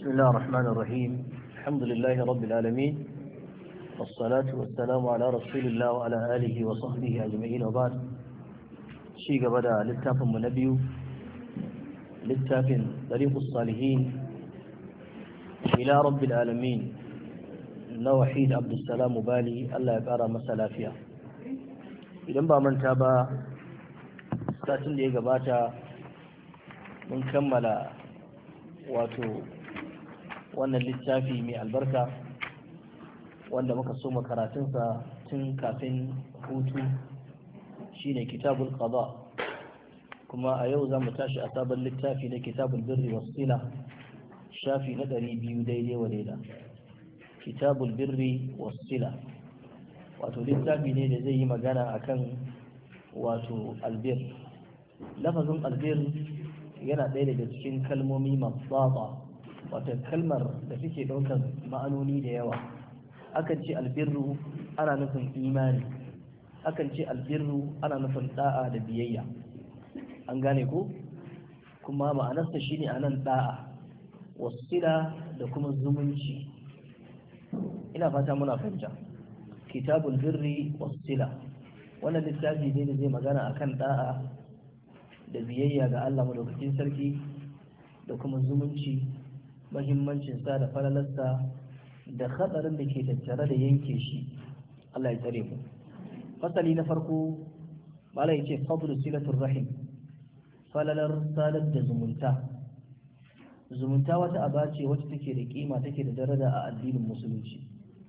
بسم الله الرحمن الرحيم. الحمد لله رب العالمين، والصلاة والسلام على رسول الله وعلى آله وصحبه أجمعين، وبعد. شيء بدأ للتاف منبي للتاف طريق الصالحين إلى رب العالمين وحيد عبد السلام بالي الله يقرأ مسألة فيها. idan ba manta ba satin da ya gabata mun kammala wato wannan littafi mai albarka wanda muka so karatunsa tun kafin hutu, shine kitabul qada, kuma a yau za mu tashi a sabon littafi na kitabul birri wasila, shafi na 200 daidai wa daida. kitabul birri wasila wato littafi ne da zai yi magana akan wato albir. lafazin albir yana ɗaya daga cikin kalmomi matsaba, wata kalmar da suke ɗaukar ma'anoni da yawa. akan ce albirru ana nufin imani, akan ce albirru ana nufin da'a da biyayya, an gane ko? kuma ma'anarsa shine anan da'a, wasila da kuma zumunci. ina fata muna fahimta. kitabul birri wasila wannan littafi ne da zai magana akan da'a da biyayya ga Allah madaukakin sarki da kuma zumunci, mahimmancin sa da falalarsa da hadarin da ke tattare da yanke shi. Allah ya tsare mu. fasali na farko malai yace fadlu silatul rahim, falalar sadar da zumunta. zumunta wata aba ce wacce take da kima, take da daraja a addinin musulunci,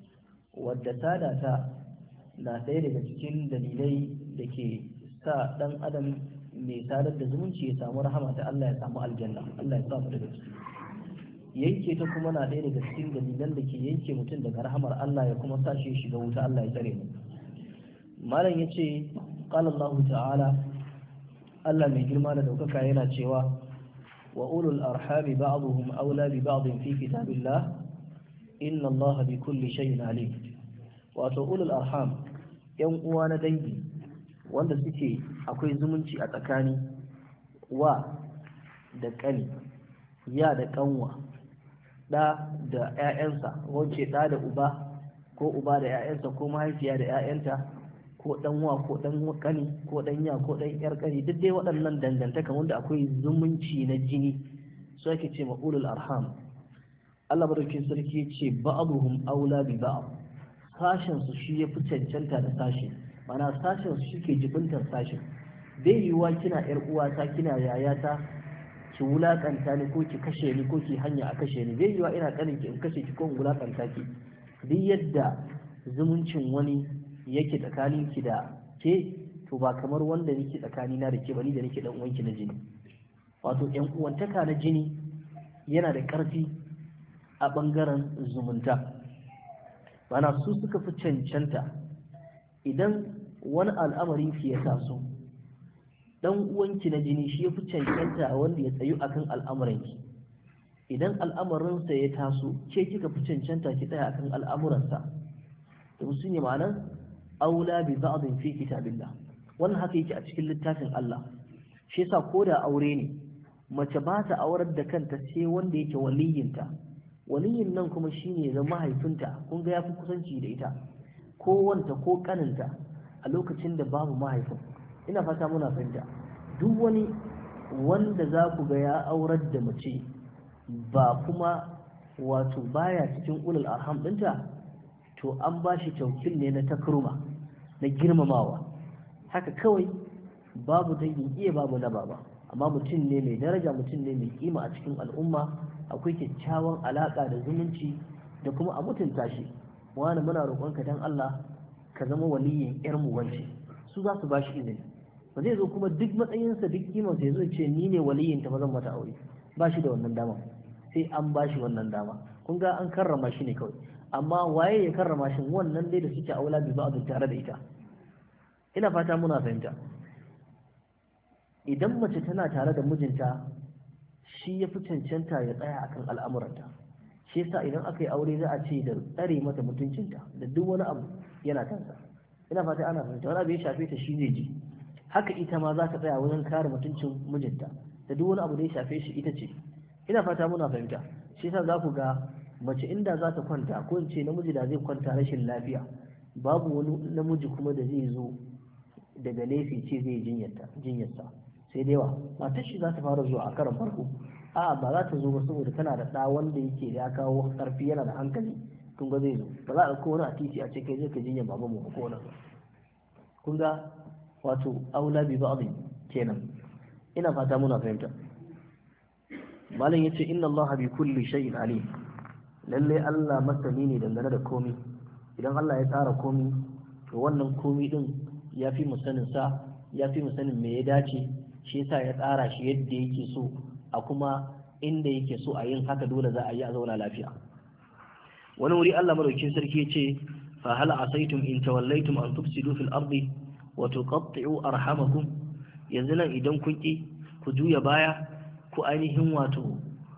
wadda sada ta na ɗaya daga cikin dalilai da ke sa ɗan adam mai sadar da zumunci ya samu rahama ta Allah, ya samu aljanna. Allah ya samu daga ciki. yanke ta kuma na ɗaya daga cikin dalilan da ke yanke mutum daga rahamar Allah ya kuma sa shi shiga wuta. Allah ya tsare mu. malam yace qala Allah ta'ala, Allah mai girma da daukaka yana cewa wa ulul arhami ba'dhum awla bi ba'd fi kitabillah inna Allah bi kulli shay'in alim. wato ulul arham yan uwa na dangi wanda suke akwai zumunci a tsakani, wa da kani, ya da kanwa, da da ƴaƴansa, wance da da uba, ko uba da ƴaƴansa, ko mahaifiya da ƴaƴanta, ko dan wa ko dan kani, ko dan ya ko dan yar kani, duk dai waɗannan dangantaka wanda akwai zumunci na jini su ake ce ma ulul arham. Allah madaukakin sarki ya ce ba'dhum aula bi ba'd, sashen su shi ya fi cancanta da sashi, mana sashen su shike jibintar sashen. bai yiwuwa kina yar uwata, kina yayata, ki wulakanta ni ko ki kashe ni ko ki hanya a kashe ni. bai yiwuwa ina kanin ki in kashe ki ko in wulakanta ki. duk yadda zumuncin wani yake tsakanin ki da ke, to ba kamar wanda nake tsakani na da ke bani da nake dan uwanki na jini. wato yan uwantaka na jini yana da ƙarfi a bangaren zumunta, mana su suka fi cancanta. idan wani al'amari ki ya taso, dan uwanki na jini shi ya fi cancanta wanda ya tsayu akan al'amuranki. idan al'amarinsa ya taso, ke kika fi cancanta ki tsaya akan al'amuransa. to su ne ma'anar aula bi ba'dhin fi kitabillah. wannan haka yake a cikin littafin Allah. shi yasa ko da aure ne, mace ba ta aurar da kanta sai wanda yake waliyinta. waliyin nan kuma shine zama mahaifinta, kun ga yafi kusanci da ita, ko wanta ko kaninta a lokacin da babu mahaifin. ina fata muna fahimta. duk wani wanda za ku ga ya aurar da mace ba kuma wato baya cikin ulul arham ɗinta, to an ba shi taukil ne na takruma, na girmamawa. haka kawai babu dangin iya babu na baba, amma mutum ne mai daraja, mutum ne mai kima a cikin al'umma. akwai kyakkyawan alaka da zumunci da kuma a mutunta shi. wani muna roƙonka dan Allah ka zama waliyin yar mu wance, su za su ba shi izini. ba zai zo kuma duk matsayinsa duk kimansa ya zo ce ni ne waliyin ta, ba zan mata aure. ba shi da wannan dama, sai an ba shi wannan dama. kun ga an karrama shi ne kawai, amma waye ya karrama shi? wannan dai da suke aula bi ba'd tare da ita. ina fata muna fahimta. idan mace tana tare da mijinta, shi ya fi cancanta ya tsaya akan al'amuranta. shi yasa idan aka yi aure za a ce da tsare mata mutuncinta da duk wani abu yana kansa. ina fata ana fahimta. wani abu ya shafe ta shi zai ji. haka ita ma za ta tsaya wajen kare mutuncin mijinta da duk wani abu da ya shafe shi ita ce. ina fata muna fahimta. shi yasa za ku ga mace inda za ta kwanta ko in ce namiji da zai kwanta rashin lafiya babu wani namiji kuma da zai zo daga laifi ce zai jinyarsa sai dai wa matar shi za ta fara zuwa a karan farko a'a ba za ta zo ba saboda tana da ɗa wanda yake ya kawo ƙarfi yana da hankali kun ga zai zo ba za a ɗauko wani a titi a ce kai zai ka jinyar baban mu ko wani kun ga wato aula bi ba'dhi kenan ina fata muna fahimta malam yace inna Allah bi kulli shay'in alim lalle Allah masani ne dangane da komai idan Allah ya tsara komai to wannan komai din ya fi mu sanin sa ya fi mu sanin me ya dace shi yasa ya tsara shi yadda yake so a kuma inda yake so a yin haka dole za a yi a zauna lafiya wani wuri Allah madaukakin sarki yace fa hal asaitum in tawallaytum an tufsidu fil ardi wa tuqatti'u arhamakum yanzu nan idan kun ki ku juya baya ku ainihin wato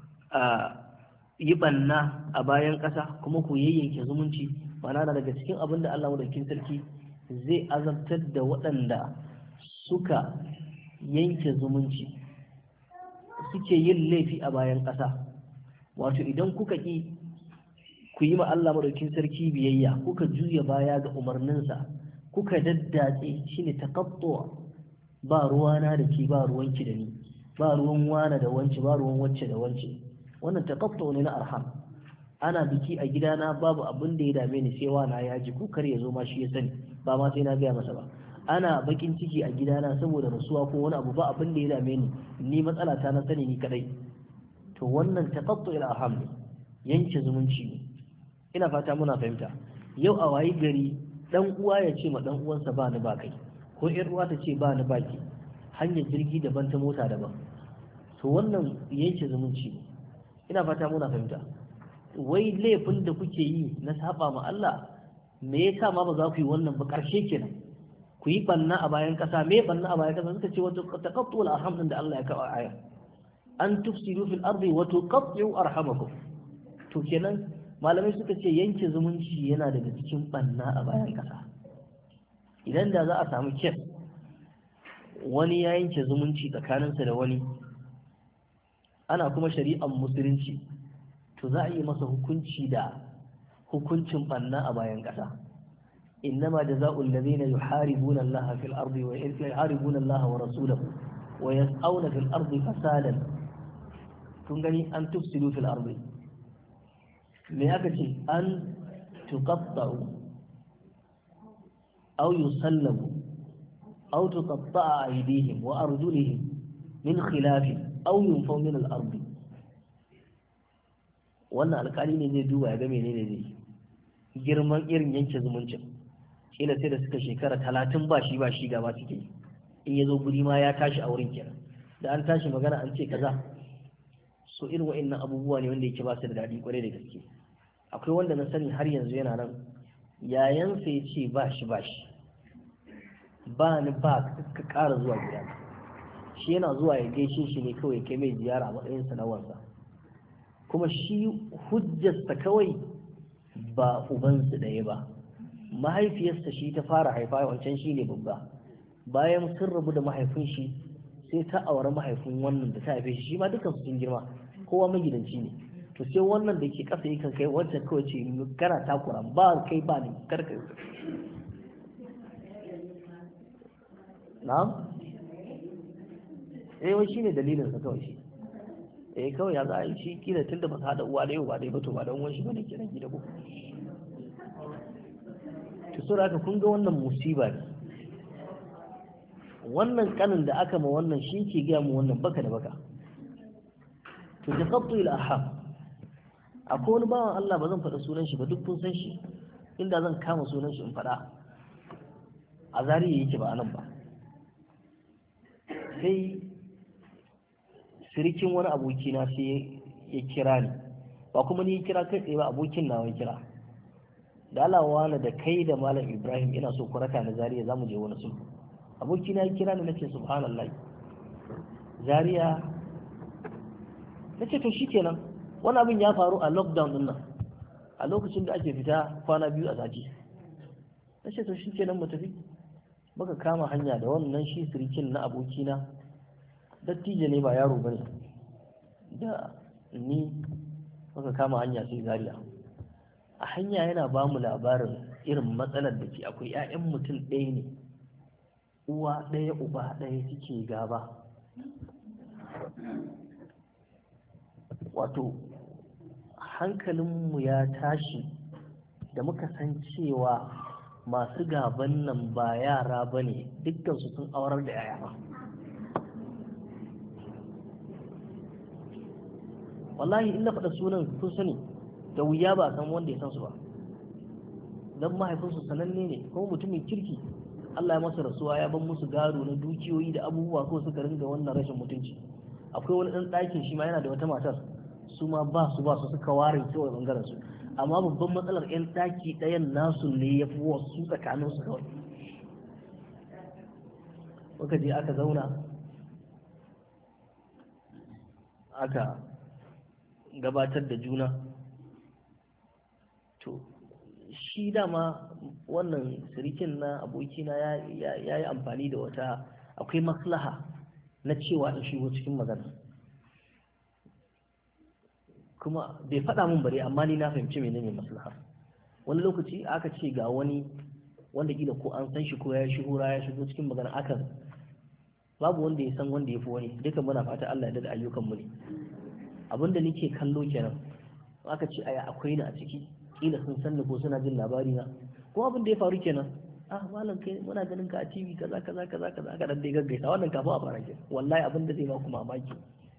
yi banna a bayan ƙasa kuma ku yayyanke zumunci mana daga cikin abin da Allah madaukakin sarki zai azabtar da waɗanda suka yanke zumunci suke yin laifi a bayan ƙasa wato idan kuka ƙi ku yi ma Allah madaukakin sarki biyayya kuka juya baya ga umarninsa kuka daddatse shine taqattu ba ruwana da ke ba ruwanki da ni ba ruwan wana da wance ba ruwan wacce da wance wannan taqattu ne na arham ana biki a gidana babu abin da ya dame ni sai wana ya ji ko kar ya zo ma shi ya sani ba ma sai na gaya masa ba ana bakin ciki a gidana saboda rasuwa ko wani abu ba abin da ya dame ni matsala ta na sani ni kadai to wannan taqattu ila arham ne yanke zumunci ne ina fata muna fahimta yau a wayi gari dan uwa ya ce ma dan uwansa ba ni ba kai ko ƴar uwa ta ce ba ni ba ki hanyar jirgi daban ta mota daban to wannan yanke zumunci ne ina fata muna fahimta wai laifin da kuke yi na saba ma Allah me yasa ma ba za ku yi wannan ba karshe kenan ku yi banna a bayan kasa me banna a bayan kasa suka ce wato taqattu al arham din da Allah ya kawo aya an tufsidu fil ardi wa tuqattu arhamakum to kenan malamai suka ce yanke zumunci yana daga cikin banna a bayan kasa idan da za a samu kes wani ya yanke zumunci tsakaninsa da wani ana kuma shari'ar musulunci to za a yi masa hukunci da hukuncin banna a bayan ƙasa innama jazaa'ul ladina yuharibuna Allah fil ardi wa yuharibuna Allah wa rasulahu wa yas'auna fil ardi fasadan kun gani an tufsidu fil ardi me aka ce an tuqatta'u aw yusallabu aw tuqatta'a aydihim wa arjuluhum min khilafin aw yunfaw min al-ardi wannan alƙali ne zai duba ya ga menene zai girman irin yanke zumuncin kila sai da suka shekara 30 ba shi gaba suke in yazo guri ma ya tashi a wurin kenan da an tashi magana an ce kaza so irin wa'annan abubuwa ne wanda yake ba su da daɗi kwarai da gaske akwai wanda na sani har yanzu yana nan yayansa ya ce ba shi ba ni ba ka ƙara zuwa gida shi yana zuwa ya gaishe shi ne kawai kai mai ziyara a matsayin sanawarsa kuma shi hujjarsa kawai ba ubansu ɗaya ba mahaifiyarsa shi ta fara haifa wancan shi ne babba bayan sun rabu da mahaifin shi sai ta aure mahaifin wannan da ta haife shi ma dukansu sun girma kowa magidanci ne to sai wannan da ke kasa yakan kai wancan kawai ce kana takura ba kai ba ne karka na'am wai shine dalilin sa kawai shi kawai ya za a yi shi kila tunda ba su haɗa uwa da yau ba dai ba to ba dan uwan shi bane kenan gida ko to so da kun ga wannan musiba ne wannan kanin da aka ma wannan shi ke gaya mu wannan baka da baka to taqattu ila aham akwai wani bawan Allah ba zan faɗa sunan shi ba duk kun san shi inda zan kama sunan shi in faɗa a zariya yake ba anan ba sai sirikin wani abokina sai ya kira ni ba kuma ni kira kai tsaye ba abokin nawa kira da alawa na da kai da malam Ibrahim ina so ku raka na zariya zamu je wani sulhu abokina ya kira ni nace subhanallah zariya nace to shikenan wani abin ya faru a lockdown din nan a lokacin da ake fita kwana 2 a sati nace to shikenan mu tafi muka kama hanya da wannan shi sirikin na abokina dattijo ne ba yaro bane da ni muka kama hanya sai Zaria. A hanya yana ba mu labarin irin matsalar da ke akwai 'ya'yan mutum ɗaya ne, uwa ɗaya uba ɗaya suke gaba. Wato hankalinmu ya tashi da muka san cewa masu gaban nan ba yara ba ne, dukkansu sun aurar da 'ya'ya ba. Wallahi in na faɗa sunan kun sani da wuya ba san wanda ya san su ba, don mahaifinsu sananne ne kuma mutumin kirki. Allah ya masa rasuwa ya ban musu gado na dukiyoyi da abubuwa ko suka ringa wannan rashin mutunci. Akwai wani ɗan ɗakin shi ma yana da wata matar, su ma ba su suka ware kawai bangaren su, amma babban matsalar 'yan ɗaki ɗayan nasu ne ya fi wasu tsakanin su kawai. Muka je aka zauna aka gabatar da juna. To shi dama wannan sirikin na abokina ya yi amfani da wata, akwai maslaha na cewa in shigo cikin magana, kuma bai faɗa min bare, amma ni na fahimci menene maslaha. Wani lokaci aka ce ga wani wanda kila ko an san shi ko ya shuhura ya shigo cikin magana, akan babu wanda ya san wanda ya fi wani, duka muna fata Allah ya dada ayyukan mu ne. Abinda nake kallo kenan, aka ce aya akwai ni a ciki, kila sun san ko suna jin labari na, ko abin da ya faru kenan. Malam kai muna ganin ka a TV kaza aka dan dai gaggaisa, wannan kafin a fara ke. Wallahi abin da zai ba ku mamaki,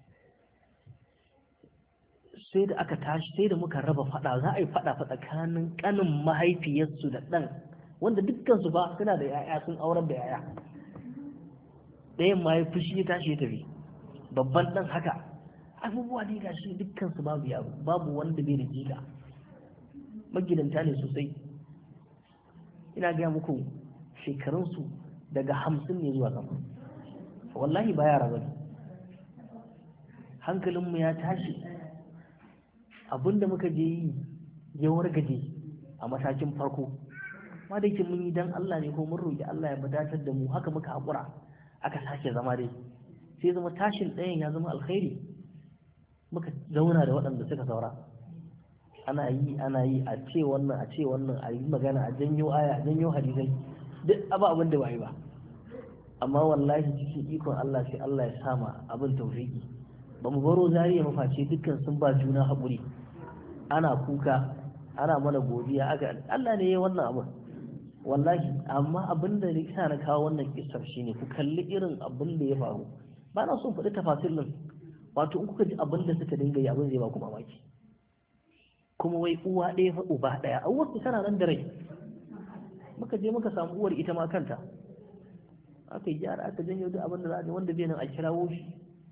sai da aka tashi, sai da muka raba fada, za a yi fada tsakanin kanin mahaifiyarsu da dan, wanda dukkan su ba suna da yaya, sun aurar da yaya. Ɗayan ma ya fushi ya tashi ya tafi, babban dan haka. Abubuwa ne gashi dukkan su babu yaro, babu wanda bai da jika, magidanta ne sosai. Ina gaya muku shekarunsu daga 50 ne zuwa sama, wallahi ba yara bane. Hankalinmu ya tashi, abinda muka je yi ya wargaje a matakin farko, ma da yake mun yi dan Allah ne ko mun roƙi Allah ya badatar da mu, haka muka haƙura aka sake zama dai, sai zama tashin ɗayan ya zama alkhairi. Muka zauna da waɗanda suka saura, ana yi a ce wannan a yi magana, a janyo aya, a janyo hadisai, duk abin da ba yi ba. Amma wallahi cikin ikon Allah sai Allah ya sama abin tawfiki. Ba mu baro Zariya mafaci dukkan sun ba juna haƙuri, ana kuka, ana mana godiya, Allah ne ya wannan abin wallahi. Amma abin da ya sa na kawo wannan kissar shine ku kalli irin abin da ya faru. Ba na son faɗi tafasirin, wato in kuka ji abin da suka dinga yi, abin zai ba ku mamaki. Kuma wai uwa ɗaya fa uba ɗaya, a uwarsu tana nan da rai. Muka je muka samu uwar ita ma kanta, aka yi gyara, aka janyo duk abin da za a ji, wanda bai nan a kirawo shi.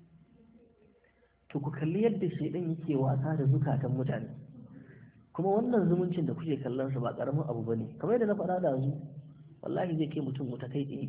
To ku kalli yadda shaidan yake wasa da zukatan mutane. Kuma wannan zumuncin da kuke kallon sa ba karamin abu bane, kamar yadda na faɗa da zu, wallahi zai kai mutum wuta kai tsaye.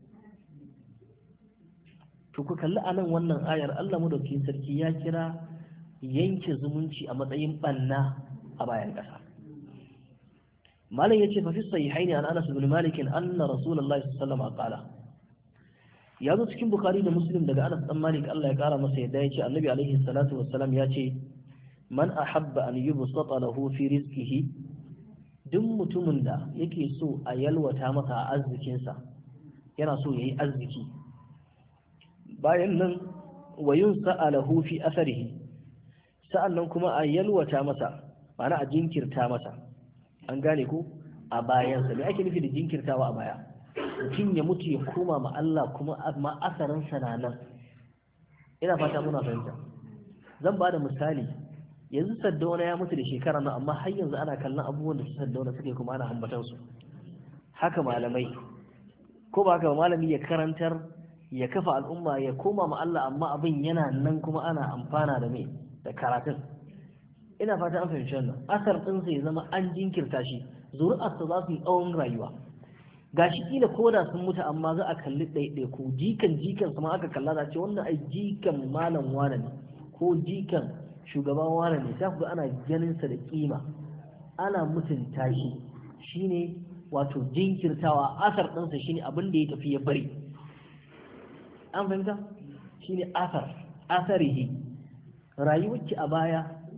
To ku kalli anan wannan ayar, Allah madaukakin sarki ya kira yanke zumunci a matsayin banna a bayan ƙasa. Malam yace fa fi sahihaini an Anas ibn Malik anna Rasulullahi sallallahu alaihi wasallam qala, ya zo cikin Bukhari da Muslim daga Anas dan Malik Allah ya kara masa yadda yace Annabi alaihi salatu wassalam ya ce, man ahabba an yubsata lahu fi rizqihi, duk mutumin da yake so a yalwata masa a arzikinsa, yana so yayi arziki, bayan nan wa yunsa lahu fi atharihi, sa'annan kuma a yalwata masa, ma'ana a jinkirta masa, an gane ko, a bayansa. Me ake nufi da jinkirtawa a baya? Mutum ya mutu ya koma ma Allah kuma amma asarinsa na nan. Ina fata muna fahimta. Zan ba da misali, yanzu Saddauna ya mutu da shekara nan, amma har yanzu ana kallon abubuwan da su Saddauna suke kuma ana ambatan su. Haka malamai, ko ba haka malami ya karantar, ya kafa al'umma, ya koma ma Allah, amma abin yana nan kuma ana amfana da me, da karatun. Ina fata an fahimci wannan. Asar ɗinsa ya zama an jinkirta shi, zuri'arsa za su yi tsawon rayuwa. Gashi kila ko da sun mutu, amma za a kalli ɗaiɗaiku, jikan sama aka kalla, za ce wannan ai jikan malam wane ne, ko jikan shugaban wane ne, sai ku ga ana ganin sa da kima, ana mutunta shi. Shine wato jinkirtawa. Asar ɗinsa shine abin da ya tafi ya bari. An fahimta? Shine asarihi. Rayuwarki a baya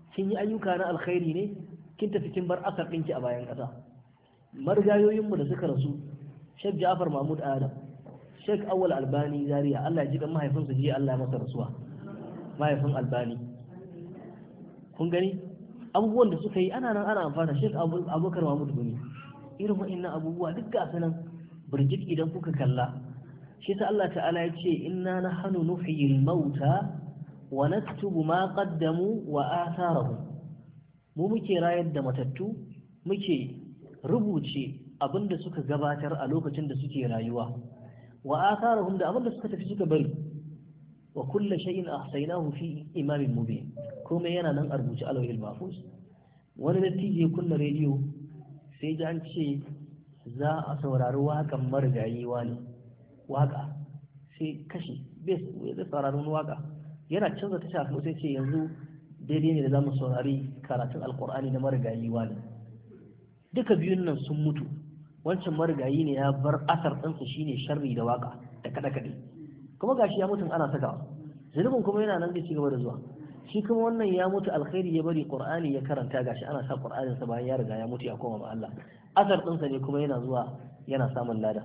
kin yi ayyuka na alkhairi ne kin tafi kin bar asar ɗinki a bayan ƙasa. Marigayoyinmu da suka rasu, Sheikh Ja'far Mahmud Adam, Sheikh Awwal Albani Zaria, Allah ya ji kan mahaifinsa jiya, Allah ya masa rasuwa, mahaifin Albani. Kun gani abubuwan da suka yi ana nan ana amfana. Sheikh Abubakar Mahmud Gumi, irin wa'annan abubuwa duk ga sanan burjik idan kuka kalla. Shi ta Allah ta'ala ya ce inna nahnu nuhyil mauta wa naktubu ma qaddamu wa atharahum, mu muke rayar da matattu, muke rubuce abinda suka gabatar a lokacin da suke rayuwa, wa atharahum da abinda suka tafi suka bari, wa kullu shay'in ahsaynahu fi imamin mubin, kuma yana nan a rubuce a lauhil mahfuz. Wani dattijo ya kunna rediyo sai ji an ce za a saurari waƙan marigayi wani waƙa, sai kashi bai zai saurari wani waƙa, yana canza ta shafi sai ce yanzu daidai ne da za mu saurari karatun alkur'ani na marigayi wani. Duka biyun nan sun mutu. Wancan marigayi ne ya bar asar ɗansa shine sharri da waƙa da kaɗe-kaɗe, kuma gashi ya mutu ana sakawa, zunubin kuma yana nan zai ci gaba da zuwa. Shi kuma wannan ya mutu alkhairi ya bari qur'ani ya karanta, gashi ana sa qur'anin sa bayan ya riga ya mutu ya koma ma Allah, asar ɗinsa ne kuma yana zuwa yana samun lada.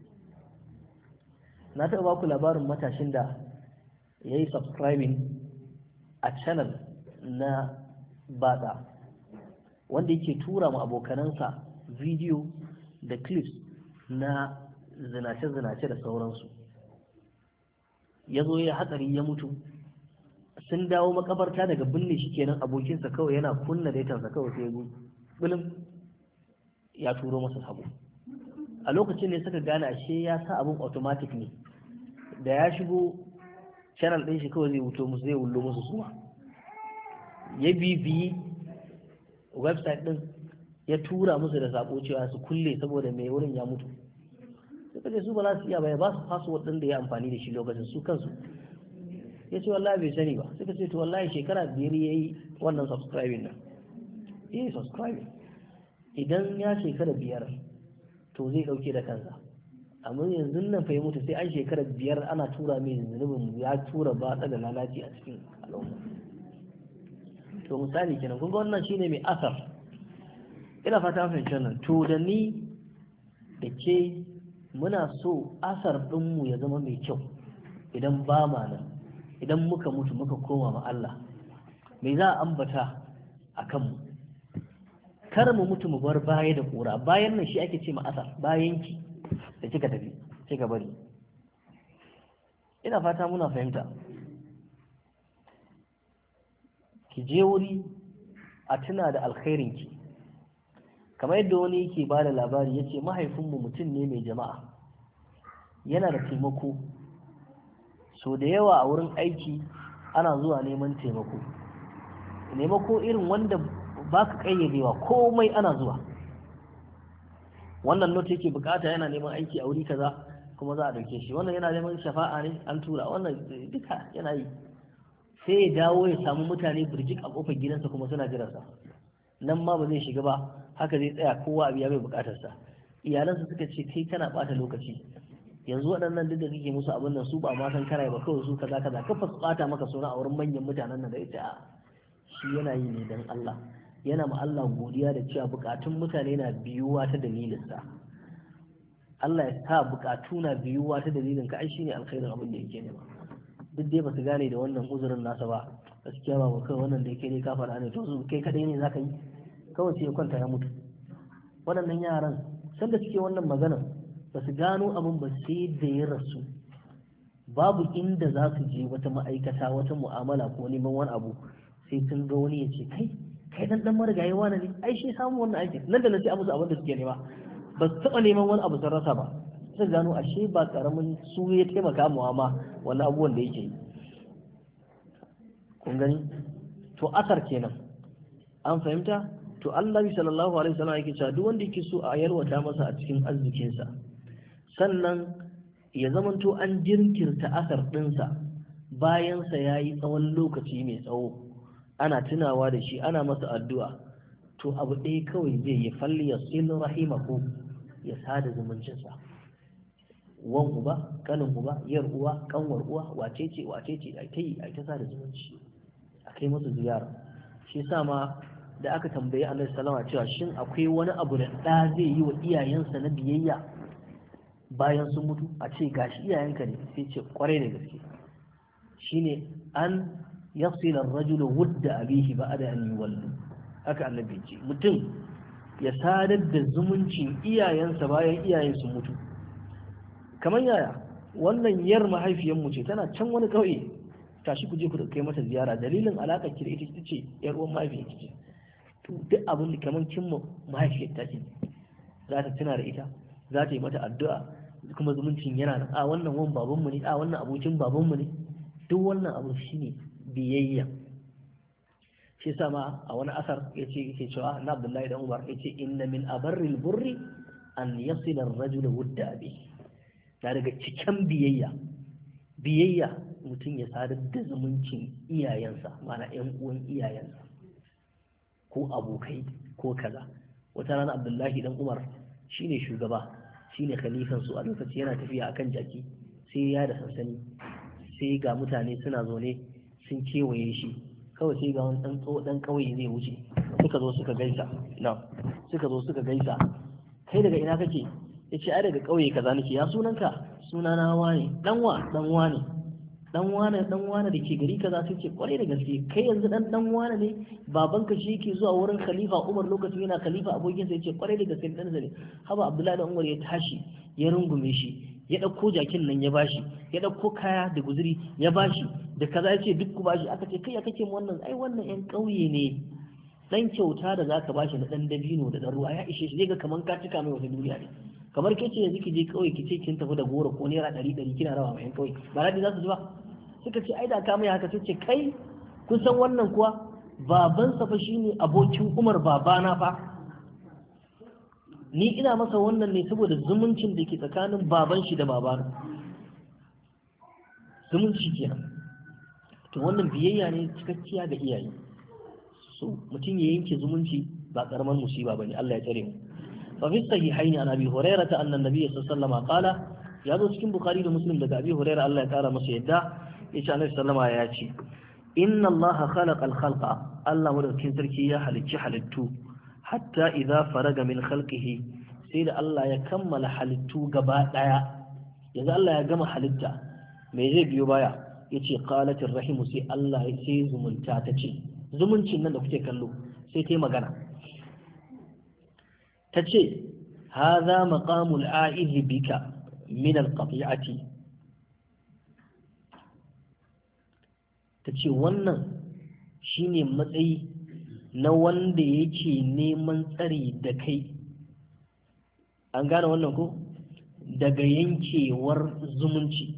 Na taɓa baku labarin matashin da ya yi subscribing a channel na batsa, wanda yake tura ma abokanansa video da clips na zinace-zinace da sauransu. Ya zo ya hatsari ya mutu, sun dawo makabarta daga binne shi kenan, abokinsa kawai yana kunna daitansa kawai sai bulin ya turo masa sabo. A lokacin ne suka gane ashe ya sa abin automatic ne, da ya shigo channel ɗin shi kawai zai wuto musu, zai wullo musu suma. Ya bibiyi website ɗin ya tura musu da sako cewa su kulle saboda mai wurin ya mutu. Suka ce su ba za su iya ba, ya ba su password ɗin da ya amfani da shi lokacin su kansu. Ya ce wallahi bai sani ba. Suka ce to wallahi shekara 5 ya yi wannan subscribing nan, subscribing. Idan ya shekara 5 to zai ɗauke da kansa, amma yanzu nan fa ya mutu sai an shekara 5 ana tura mai zunubin ya tura batsa da lalaci a cikin al'umma. To misali kenan, kun ga wannan shine mai asar. Ina fata mun fahimci wannan. To da ni da ke muna so asar ɗinmu ya zama mai kyau. Idan ba ma nan, idan muka mutu muka koma ma Allah, me za a ambata a kanmu? Kar mu mutu mu bar baya da ƙura. Bayan nan shi ake ce ma asar, bayan ki da kika tafi kika bari. Ina fata muna fahimta. Ki je wuri a tuna da alkhairinki, kamar yadda wani yake ba da labari, ya ce mahaifinmu mutum ne mai jama'a, yana da taimako. So da yawa a wurin aiki ana zuwa neman taimako irin wanda ba ka ƙayyadewa, komai ana zuwa. Wannan note yake bukata, yana neman aiki a wuri kaza kuma za a dauke shi. Wannan yana neman shafa'a ne, an tura. Wannan duka yana yi. Sai ya dawo ya samu mutane birjik a kofar gidansa kuma suna jiransa. Nan ma ba zai shiga ba, haka zai tsaya kowa a biya mai bukatarsa. Iyalansa suka ce kai kana bata lokaci, yanzu waɗannan duk da kake musu abin nan su ba ma san kana ba, kawai su kaza kaza, kafa su bata maka suna a wurin manyan mutanen nan. Da ita shi yana yi ne dan Allah, yana ma Allah godiya da cewa bukatun mutane na biyuwa ta dalilinsa. Allah ya sa bukatu na biyuwa ta dalilin ka, ai shine alkhairin abin da yake nema. Duk dai ba su gane da wannan uzurin nasa ba, gaskiya ba kai wannan da yake ne ka faɗa ne, to su kai kadai ne zaka yi, kawai sai ya kwanta ya mutu. Waɗannan yaran sanda suke wannan magana ba su gano abin ba sai da ya rasu. Babu inda za su je wata ma'aikata, wata mu'amala ko neman wani abu sai sun ga wani ya ce kai dan marigayi wani ne, ai shi samu wannan aiki, nan da nan sai a musu abin da suke nema. Ba su taɓa neman wani abu sun rasa ba, sai gano ashe ba karamin su ya taimaka mu ma wannan abubuwan da yake yi. Kun gani? To asar kenan, an fahimta. To Allah sallallahu alaihi wasallam yake cewa duk wanda yake so a yalwata masa a cikin arzikinsa, sannan ya zamanto an jinkirta asar ɗinsa bayansa ya yi tsawon lokaci mai tsawo, ana tunawa da shi, ana masa addu'a, to abu ɗaya kawai zai yi, falli ya sil rahimahu, ya sada zumuncinsa. Wan uba, kanin uba, yar uwa, kanwar uwa, wace ce a ta yi a ta sada zumunci, a kai masa ziyara. shi yasa ma da aka tambayi Annabi sallallahu alaihi wasallam cewa shin akwai wani abu da ɗa zai yi wa iyayensa na biyayya bayan sun mutu, a ce gashi iyayenka ne, sai ce kwarai da gaske, shine an yasila ar-rajulu wudda abihi ba'da an yuwallu. Haka Annabi ce mutum ya sadar da zumuncin iyayensa bayan iyayen sun mutu. Kamar yaya, wannan yar mahaifiyarmu ce tana can wani kauye, tashi ku je ku kai mata ziyara, dalilin alaƙar ki da ita ce yar uwan mahaifiyar ki ce, to duk abin da kamar kin mahaifiyar ta ce za ta tuna da ita, za ta yi mata addu'a, kuma zumuncin yana nan, a wannan wan babanmu ne, a wannan abokin babanmu ne, duk wannan abu shine biyayya. shi yasa ma a wani asar yake cewa na Abdullahi dan Umar yace inna min abarril burri an yasila ar-rajul wudda abi, da daga cikin biyayya mutum ya sadar da zumuncin iyayensa, mana ƴan uwan iyayensa ko abokai ko kaza. Wata rana Abdullahi dan Umar shine shugaba, shine khalifan su a lokaci, yana tafiya akan jaki sai ya da sansani, sai ga mutane suna zaune sun kewaye shi, kawai sai ga wani dan kauye zai wuce, suka zo suka gaisa, kai daga ina kake? yace ai daga kauye kaza nake. Ya sunanka? Sunana wane. Dan wane da ke gari kaza. sai ce kwarai da gaske kai yanzu dan wane ne, babanka shi yake zuwa wurin khalifa Umar lokacin yana khalifa, abokin sa yace kwarai da gaske dan zane. Haba Abdullahi dan Umar ya tashi ya rungume shi, ya dauko jakin nan ya bashi, ya dauko kaya da guzuri ya bashi da kaza, yace duk ku bashi. Aka ce kai ya kake mu wannan? Ai wannan yan kauye ne, dan kyauta da zaka bashi na dan dabino da dan ruwa ya ishe shi, zai ga kaman ka cika mai wata duniya ne. Kamar ke ce yanzu ki je kauye ki ce kin tafi da goro ko naira 100 kina rawa mai yan kauye, ba radi za su ji ba? Suka ce ai da ka mai haka. sai ce kai kun san wannan kuwa babansa fa shine abokin Umar babana fa, ni ina masa wannan ne saboda zumuncin da ke tsakanin baban shi da babana, zumunci kenan. to wannan biyayya ne cikakkiya ga iyaye. so mutum ya yanke zumunci ba karamar musiba bane, Allah ya tsare mu. fa fi sahihaini an Abi Hurairah anna an-nabiy sallallahu alaihi wasallam qala, ya zo cikin Bukhari da Muslim daga Abi Hurairah Allah ya kara masa yadda, yace Annabi sallama ya ce inna Allah khalaqa al-khalqa, Allah madaukakin sarki ya halicci halittu, hatta idza faraga min khalqihi, sai da Allah ya kammala halittu gaba daya, yanzu Allah ya gama halitta, me zai biyo baya? yace qalatir rahimu, sai Allah ya sai zumunta ta ce, zumuncin nan da kuke kallo, sai ta yi magana ta ce hadha maqamul a'idh bika min al-qati'ati, ta ce wannan shine matsayi na wanda yake neman tsari da kai, an gane wannan ko, daga yankewar zumunci.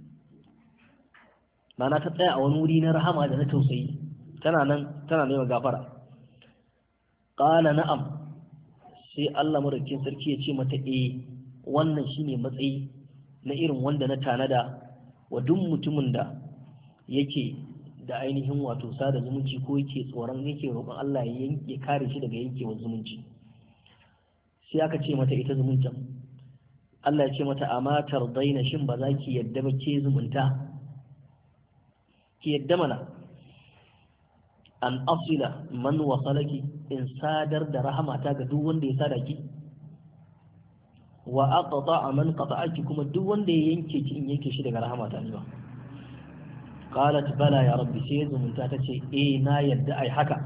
mana ta tsaya a wani wuri na rahama da na tausayi, tana neman gafara. qala na'am, sai Allah madaukakin sarki ya ce mata wannan shine matsayi na irin wanda na tanada wa duk mutumin da yake da ainihin wato sada zumunci, ko yake tsoron, yake roƙon Allah ya kare shi daga yankewar zumunci. sai aka ce mata ita zumuncin, Allah ya ce mata amma tardaina, shin ba za ki yadda ba ke zumunta, ki yadda mana, an asila man wasalaki, in sadar da rahamata ga duk wanda ya sada ki, wa aqta'a man qata'aki, kuma duk wanda ya yanke ki in yanke shi daga rahamata ne ba. qalat bala ya rabbi, sai zumunta ta ce na yadda ai haka.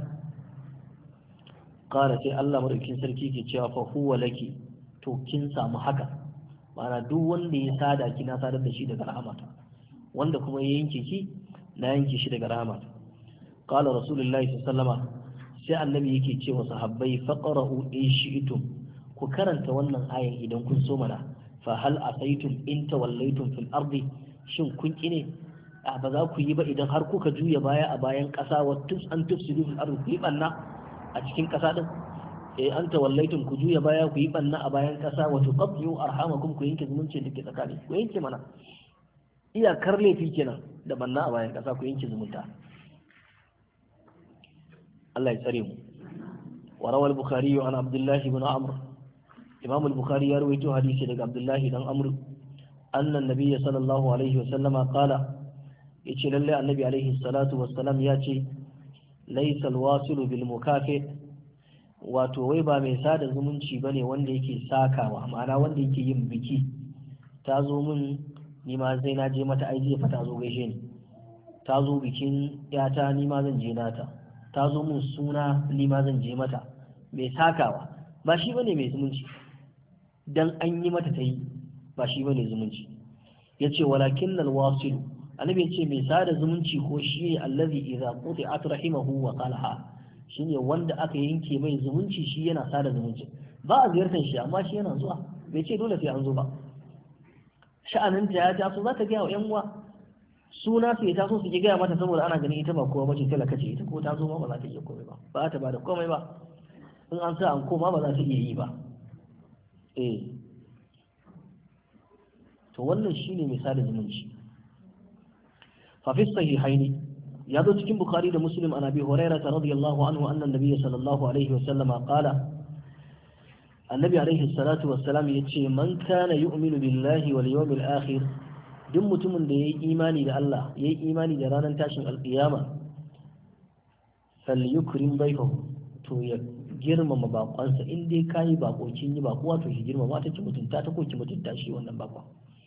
qala sai Allah madaukin sarki ke cewa fa huwa laki, to kin samu haka, ma'ana duk wanda ya sada ki na sadar da shi daga rahamata, wanda kuma ya yanke ki na yanke shi daga rahamata. qala rasulullahi sallallahu alaihi wasallam, sai annabi yake cewa sahabbai faqra'u in shi'tum, ku karanta wannan ayan idan kun so mana, fa hal asaitum in tawallaytum fil ardi, shin kun kine ba za ku yi ba idan har kuka juya baya a bayan ƙasa, wa an tufsidu fil ardi, ku yi banna a cikin ƙasa din. an tawallaytum, ku juya baya ku yi banna a bayan ƙasa, wa tuqatti'u arhamakum, ku yanke zumunci da ke tsakani, ku yanke mana. iyakar laifi kenan da banna a bayan ƙasa, ku yanke zumunta. Allah ya tsare mu. wa rawal bukhari an abdullahi ibn amr, imam al-bukhari ya rawaito hadisi daga abdullahi dan amr, anna an-nabiy sallallahu alaihi wa sallama qala, yace lalle annabi alaihi salatu wassalam ya ce laysa alwasilu bil mukafi wato wai ba mai sada zumunci bane wanda yake sakawa, ma'ana wanda yake yin biki. Ta zo min ni ma sai na je mata aiki fa ta zo gaishe ni, ta zo bikin yata ni ma zan je nata, ta zo min suna ni ma zan je mata. Mai sakawa ba shi bane mai zumunci, dan an yi mata ta yi ba shi bane zumunci. Yace walakin alwasilu, annabi yace mai sada zumunci ko shi allazi idza quti'at rahimahu wa qalaha, shine wanda aka yanke mai zumunci shi yana sada zumunci. Ba a ziyartar shi amma shi yana zuwa, bai ce dole sai an zo ba. Sha'aninta ya taso za ta gaya wa ‘yan uwa, suna su ya taso su ki gaya mata saboda ana ganin ita ba kowa bace, talaka ce ita, ko ta zo ma ba za ta iya komai ba, ba ta ba da komai ba, in an sa an koma ba za ta iya yi ba. To wannan shine misali zumunci. fa fi sahihaini ya zo cikin bukhari da muslim an abi hurairah radiyallahu anhu anna an-nabiy sallallahu alaihi wasallam qala, annabi alaihi salatu wassalam yace man kana yu'minu billahi wal yawmil akhir, duk mutumin da yayi imani da Allah, yayi imani da ranar tashin alqiyama, falyukrim bayfahu, to ya girmama bakonsa. In dai kayi bako, kin yi bako, wato ki girmama ta, ki mutunta ta, ko ki mutunta shi wannan bakon.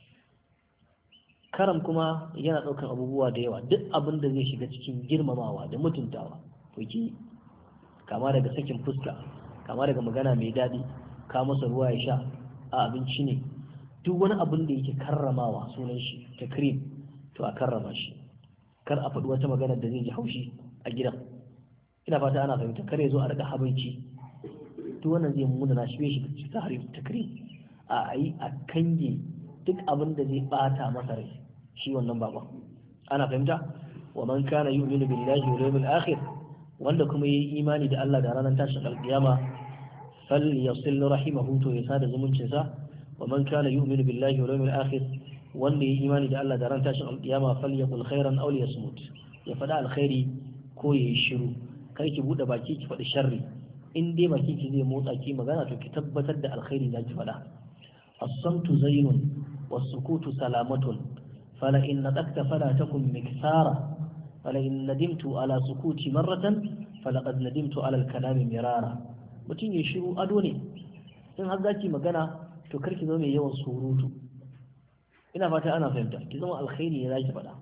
Karam kuma yana daukan abubuwa da yawa, duk abin da zai shiga cikin girmamawa da mutuntawa to ki, kama daga sakin fuska, kama daga magana mai daɗi, ka masa ruwa ya sha, a abinci ne, duk wani abin da yake karramawa sunan shi takrim, to a karrama shi. Kar a faɗi wata magana da zai ji haushi a gidan. Ina fata ana fahimta. Kar ya zo a rika habaici, duk wannan zai muna shi shi takrim. A yi a kange duk abin da zai bata masa rai shi wannan bakon. Ana fahimta. wa man kana yu'minu billahi wal yawmil akhir, wanda kuma yayi imani da Allah da ranar tashin alkiyama, falyasil rahimahu, to ya sada zumuncin sa. wa man kana yu'minu billahi wal yawmil akhir, wanda yayi imani da Allah da ranar tashin alkiyama, falyaqul khairan aw liyasmut, ya fada alkhairi ko yayi shiru. Kai ki bude baki ki faɗi sharri, in dai baki ki zai motsa ki magana to ki tabbatar da alkhairi za ki faɗa. as-samtu zainun was-sukutu salamatun, fala in nadakta fala takun miksara, fala in nadimtu ala sukuti marratan falaqad nadimtu ala al-kalami mirara. Mutum ya shiru ado ne, in har zaki magana to kar ki zama mai yawan surutu. Ina fata ana fahimta, ki zama alkhairi ne zaki faɗa.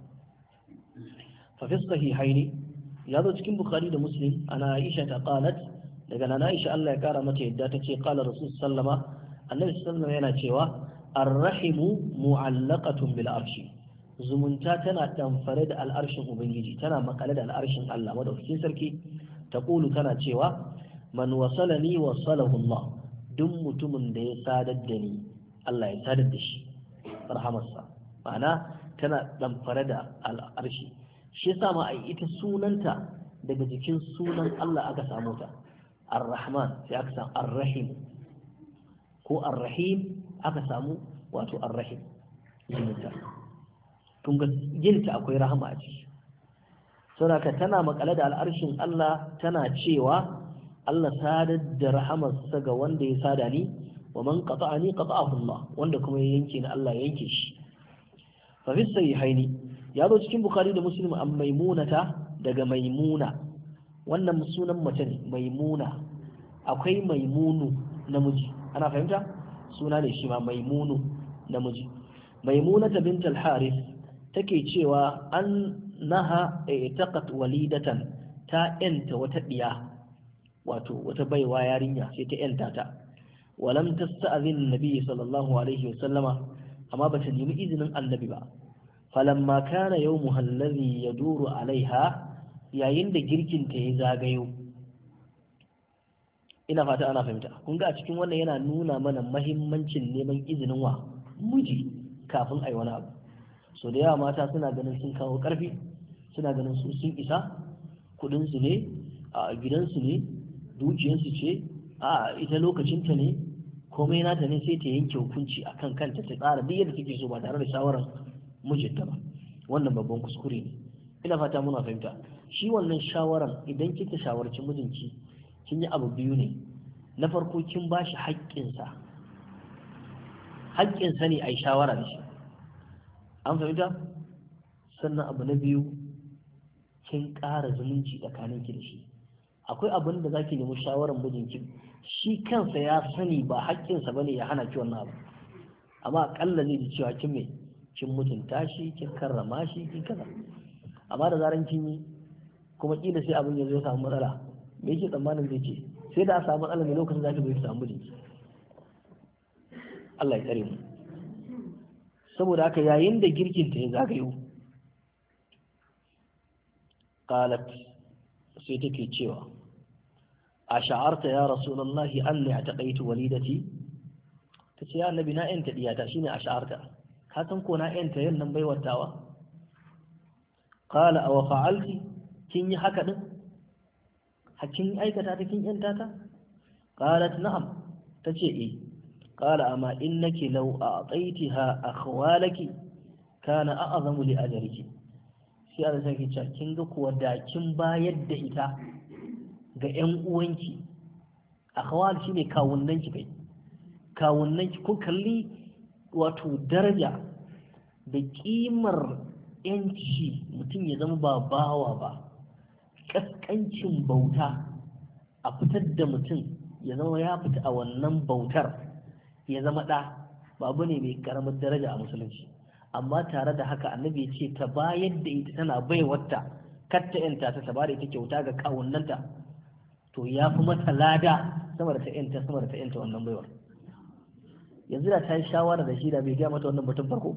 fa fi sahihaini ya zo cikin bukhari da muslim, ana aisha ta qalat, daga nana aisha Allah ya kara mata yadda ta ce qala rasul sallama, annabi sallallahu yana cewa arrahimu mu'allaqatun bil arshi, zumunta tana damfare da al'arshin ubangiji, tana makale da al'arshin Allah madaukakin sarki. taqulu, tana cewa man wasalani wasalahu Allah, duk mutumin da ya sadar da ni Allah ya sadar da shi rahamarsa. Ma'ana tana damfare da al'arshi. Shi yasa ma ai ita sunanta daga jikin sunan Allah aka samu ta, ar-rahman sai aka samu ar-rahim, ko ar-rahim aka samu wato ar-rahim zumunta. kun ga yinta akwai rahama a ciki. saboda tana makale da al'arshin Allah, tana cewa Allah sadar da rahamarsa ga wanda ya sada ni, wa man qata'ani qata'ahu Allah, wanda kuma ya yanke ni Allah ya yanke shi. fa fi sahihaini ya zo cikin bukhari da muslim an maimunata, daga maimuna, wannan sunan mace ne maimuna, akwai maimunu namiji, ana fahimta, suna ne shi ma maimunu namiji. maimunata bint al-harith take cewa annaha taqat walidatan, ta yanta wata diya, wato wata baiwa yarinya sai ta yanta ta. walam tasta'zin nabi sallallahu alaihi wasallama, amma bata nemi izinin annabi ba. falamma kana yawmuha alladhi yaduru alaiha, yayin da girkin ta ya zagayo. Ina fata ana fahimta. kun ga a cikin wannan yana nuna mana mahimmancin neman izinin wa miji kafin ai wani abu. So da yawa mata suna ganin sun kawo karfi, suna ganin su sun isa, kudin su ne, a gidansu ne, dukiyarsu ce, a ita lokacinta ne, komai nata ne, sai ta yanke hukunci akan kanta, ta tsara duk yadda take so ba tare da shawaran mijinta ba. wannan babban kuskure ne. ina fata muna fahimta. shi wannan shawaran, idan kika shawarci mijinki, kin yi abu biyu ne. na farko kin ba shi haƙƙinsa ne a yi shawara da shi, an fahimta. sannan abu na biyu, kin ƙara zumunci tsakanin ki da shi. Akwai abin da zaki nemi shawarar mijinki shi kansa ya sani ba haƙƙinsa bane ya hana ki wannan abu, amma akalla zai ji cewa kin mutunta shi, kin karrama shi, kin kaza. Amma da zaran kin yi kuma kila sai abin ya zo ya samu matsala, me yake tsammanin zai ce? Sai da a samu matsala ne lokacin zaki zo ki samu mijinki. Allah ya tsare mu. Saboda haka yayin da girkin ta ya zagayo, qalat, sai take cewa, a sha'arta ya rasulullahi anni ataqaitu walidati, tace ya annabi na yanta diyata, shine a sha'arta, ka san ko na yanta yan nan bai wattawa? Qala aw fa'alti, kin yi haka din? Hakin aikata ta, kin yanta ta? Qalat na'am, tace eh. Qala amma innaki law a'taytaha akhwalaki kana a'zamu li ajriki. Sai Allah sai ce kin ga kuwa da kin bayar da ita ga ƴan uwanki. Akhwal shine kawunnanki kai. Kawunnanki kun kalli wato daraja da kimar yanci mutum ya zama ba bawa ba. Kaskancin bauta a fitar da mutum ya zama ya fita a wannan bautar ya zama ɗa, babu ne mai karamar daraja a musulunci. Amma tare da haka annabi ya ce ta bayar da ita tana baiwarta, kar ta yanta ta ba da ita kyauta ga kawunnanta, to ya fi mata lada sama da ta yanta wannan baiwar. Yanzu da ta yi shawara da shi da bai gaya mata wannan batun farko.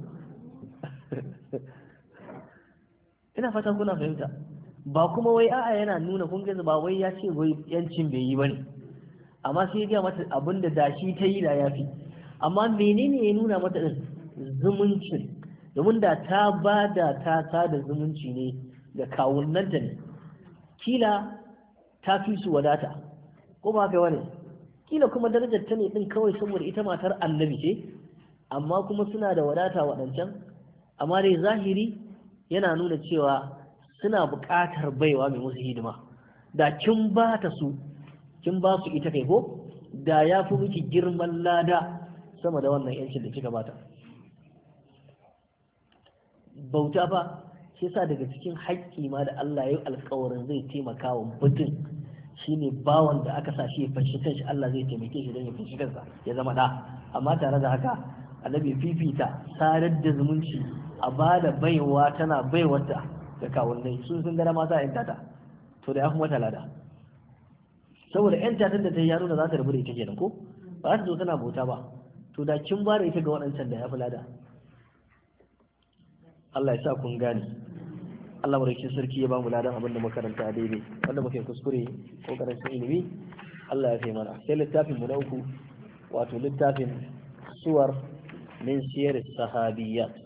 Ina fata kuna fahimta. Ba kuma wai a'a yana nuna kun gaza, ba wai ya ce wai yancin bai yi bane, amma sai ya gaya mata abin da shi ta yi da ya fi. Amma menene ya nuna mata din? Zumuncin. Domin da ta ba da ta da zumunci ne ga kawunnanta ne, kila ta fi su wadata, ko ba haka wani? Kila kuma darajar ta ne din kawai saboda ita matar annabi ce, amma kuma suna da wadata waɗancan. Amma dai zahiri yana nuna cewa suna buƙatar baiwa mai musu hidima. Da kin ba ta su, kin ba su ita kai ko, da ya fi miki girman lada sama da wannan yancin da kika bata. Bauta fa shi yasa daga cikin haƙƙi ma da Allah ya yi alƙawarin zai taimaka wa mutum shine bawan da aka sa shi ya fanshi kanshi, Allah zai taimake shi don ya fanshi kansa ya zama da. Amma tare da haka annabi fifita sadar da zumunci a bada baiwa tana baiwarta ga kawunnai, sun gara mata yan tata, to da ya kuma talada. Saboda yan tatan da ta yi yaro da za ta rabu da ita kenan ko ba za ta zo tana bauta ba, to da kin ba da ita ga waɗancan da ya fi lada. Allah ya sa kun gane. Allah madaukakin sarki ya ba mu ladan abin da makaranta daidai, wanda muke kuskure ko karancin ilimi Allah ya kai mana. Sai littafin mu na uku, wato littafin suwar min siyar sahabiyat.